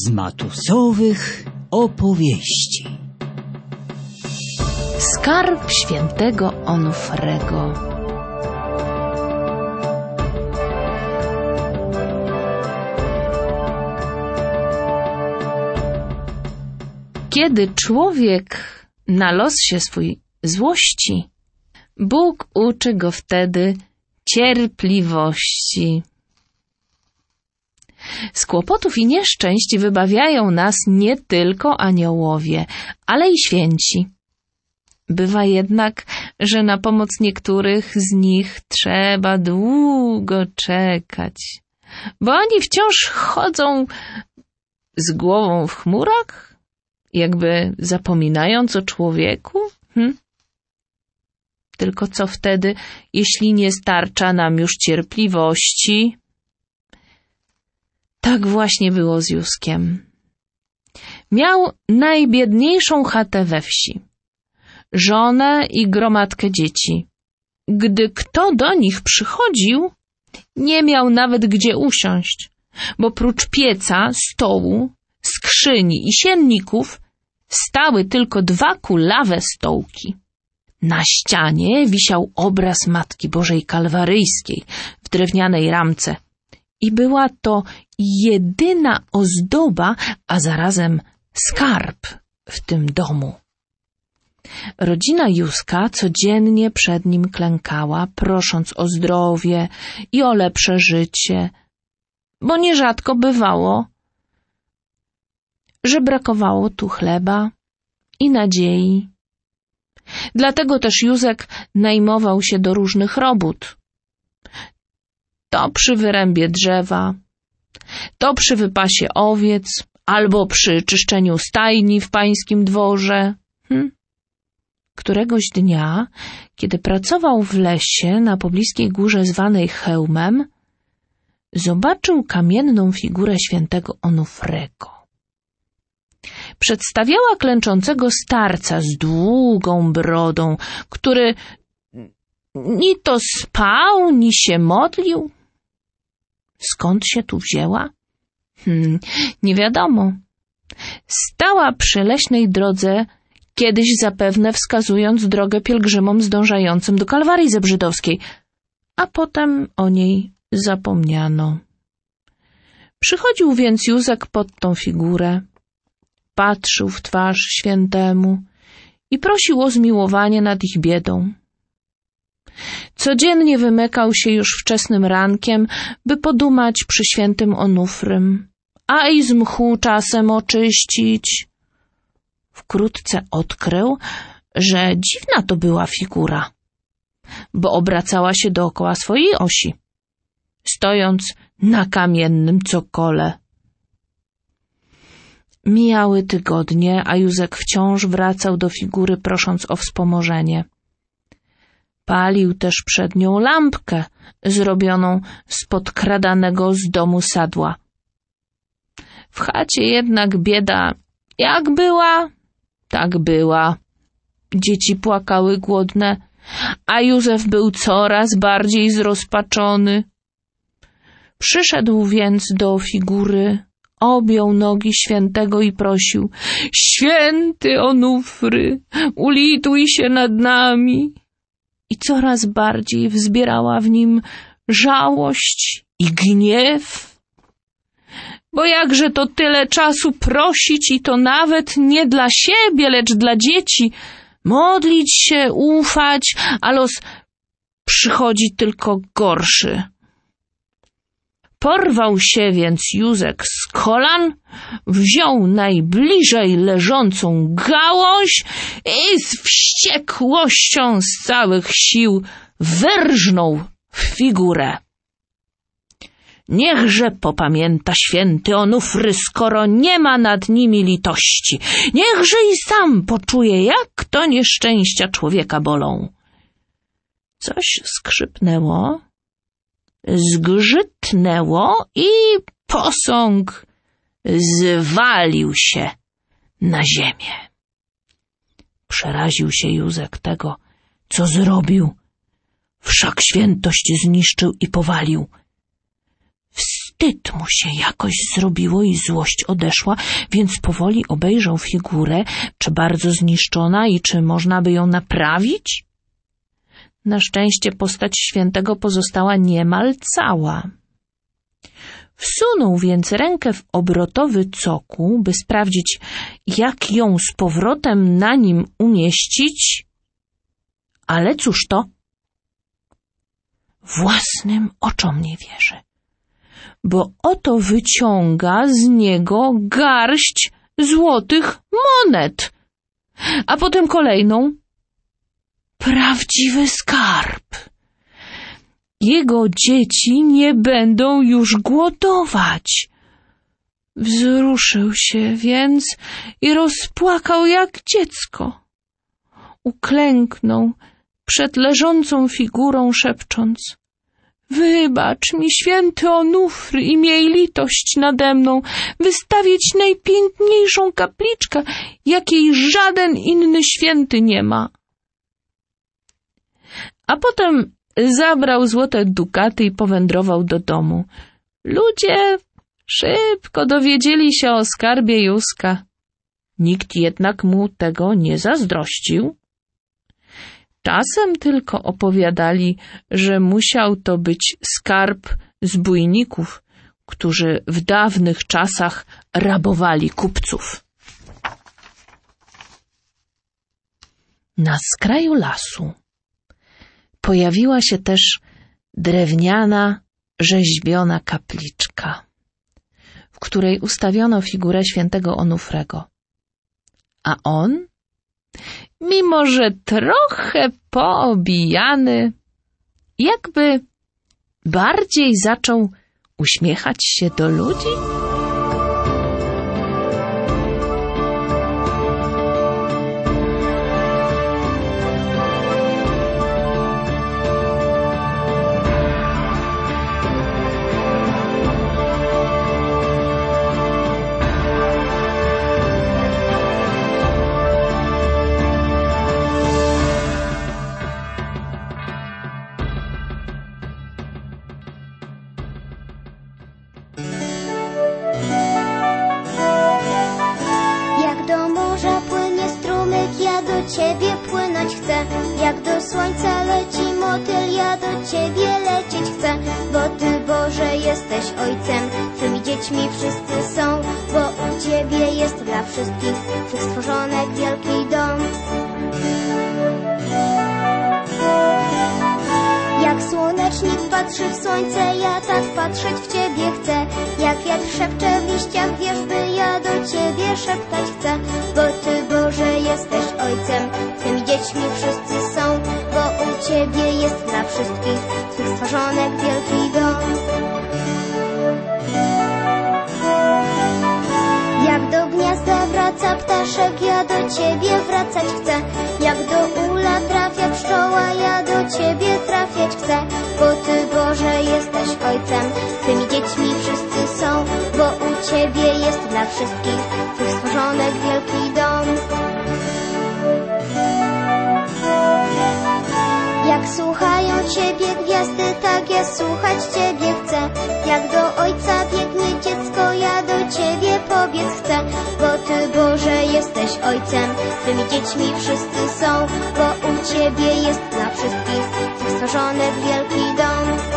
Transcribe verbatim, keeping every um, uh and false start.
z matusowych opowieści. Skarb świętego Onufrego. Kiedy człowiek na los się swój złości, Bóg uczy go wtedy cierpliwości. Z kłopotów i nieszczęść wybawiają nas nie tylko aniołowie, ale i święci. Bywa jednak, że na pomoc niektórych z nich trzeba długo czekać, bo oni wciąż chodzą z głową w chmurach, jakby zapominając o człowieku. Hm? Tylko co wtedy, jeśli nie starcza nam już cierpliwości? Tak właśnie było z Józkiem. Miał najbiedniejszą chatę we wsi, żonę i gromadkę dzieci. Gdy kto do nich przychodził, nie miał nawet gdzie usiąść, bo prócz pieca, stołu, skrzyni i sienników stały tylko dwa kulawe stołki. Na ścianie wisiał obraz Matki Bożej Kalwaryjskiej w drewnianej ramce i była to jedyna ozdoba, a zarazem skarb w tym domu. Rodzina Józka codziennie przed nim klękała, prosząc o zdrowie i o lepsze życie, bo nierzadko bywało, że brakowało tu chleba i nadziei. Dlatego też Józek najmował się do różnych robót. To przy wyrębie drzewa, to przy wypasie owiec, albo przy czyszczeniu stajni w pańskim dworze. Hm? Któregoś dnia, kiedy pracował w lesie na pobliskiej górze zwanej Chełmem, zobaczył kamienną figurę świętego Onufrego. Przedstawiała klęczącego starca z długą brodą, który ni to spał, ni się modlił. Skąd się tu wzięła? Hmm, nie wiadomo. Stała przy leśnej drodze, kiedyś zapewne wskazując drogę pielgrzymom zdążającym do Kalwarii Zebrzydowskiej, a potem o niej zapomniano. Przychodził więc Józek pod tą figurę, patrzył w twarz świętemu i prosił o zmiłowanie nad ich biedą. Codziennie wymykał się już wczesnym rankiem, by podumać przy świętym Onufrym, a i z mchu czasem oczyścić. Wkrótce odkrył, że dziwna to była figura, bo obracała się dookoła swojej osi, stojąc na kamiennym cokole. Mijały tygodnie, a Józek wciąż wracał do figury, prosząc o wspomożenie. Palił też przed nią lampkę zrobioną z podkradanego z domu sadła. W chacie jednak bieda jak była, tak była. Dzieci płakały głodne, a Józef był coraz bardziej zrozpaczony. Przyszedł więc do figury, objął nogi świętego i prosił: „Święty Onufry, ulituj się nad nami”. I coraz bardziej wzbierała w nim żałość i gniew. Bo jakże to tyle czasu prosić i to nawet nie dla siebie, lecz dla dzieci, modlić się, ufać, a los przychodzi tylko gorszy. Porwał się więc Józek z kolan, wziął najbliżej leżącą gałąź i z wściekłością z całych sił wyrżnął w figurę. Niechże popamięta święty Onufry, skoro nie ma nad nimi litości. Niechże i sam poczuje, jak to nieszczęścia człowieka bolą. Coś skrzypnęło, zgrzytnęło i posąg zwalił się na ziemię. Przeraził się Józek tego, co zrobił. Wszak świętość zniszczył i powalił. wstyd mu się jakoś zrobiło i złość odeszła, więc powoli obejrzał figurę, czy bardzo zniszczona i czy można by ją naprawić. Na szczęście postać świętego pozostała niemal cała. Wsunął więc rękę w obrotowy cokół, by sprawdzić, jak ją z powrotem na nim umieścić. Ale cóż to? Własnym oczom nie wierzy, bo oto wyciąga z niego garść złotych monet, a potem kolejną. Prawdziwy skarb. Jego dzieci nie będą już głodować. Wzruszył się więc i rozpłakał jak dziecko. Uklęknął przed leżącą figurą, szepcząc: wybacz mi, święty Onufry, i miej litość nade mną, wystawić najpiękniejszą kapliczkę, jakiej żaden inny święty nie ma. A potem zabrał złote dukaty i powędrował do domu. Ludzie szybko dowiedzieli się o skarbie Józka. Nikt jednak mu tego nie zazdrościł. Czasem tylko opowiadali, że musiał to być skarb zbójników, którzy w dawnych czasach rabowali kupców. Na skraju lasu pojawiła się też drewniana, rzeźbiona kapliczka, w której ustawiono figurę świętego Onufrego. A on, mimo że trochę poobijany, jakby bardziej zaczął uśmiechać się do ludzi. Ciebie płynąć chcę, jak do słońca leci motyl, ja do Ciebie lecieć chcę, bo Ty, Boże, jesteś Ojcem, Twymi dziećmi wszyscy są, bo u Ciebie jest dla wszystkich Twych stworzonek wielki dom. Jak słonecznik patrzy w słońce, ja tak patrzeć w Ciebie chcę. Jak wiatr szepcze w liściach wierzby, ja do Ciebie szeptać chcę. Bo Ty, Boże, jesteś Ojcem, Twymi dziećmi wszyscy są, bo u Ciebie jest dla wszystkich Twych stworzonek wielki dom. Jak do gniazda wraca ptaszek, ja do Ciebie wracać chcę. Jak do ula trafia pszczoła, ja do Ciebie trafiać chcę. Bo Ty, Boże, jesteś Ojcem, Twymi dziećmi wszyscy są, bo u Ciebie jest dla wszystkich Twych stworzonek wielki dom. Jak słuchają Ciebie gwiazdy, tak ja słuchać Ciebie chcę. Jak do Ojca biegnie dziecko, ja do Ciebie pobiec chcę. Bo Ty, Boże, jesteś Ojcem, Twymi dziećmi wszyscy są, bo u Ciebie jest dla wszystkich Twych stworzonek wielki dom.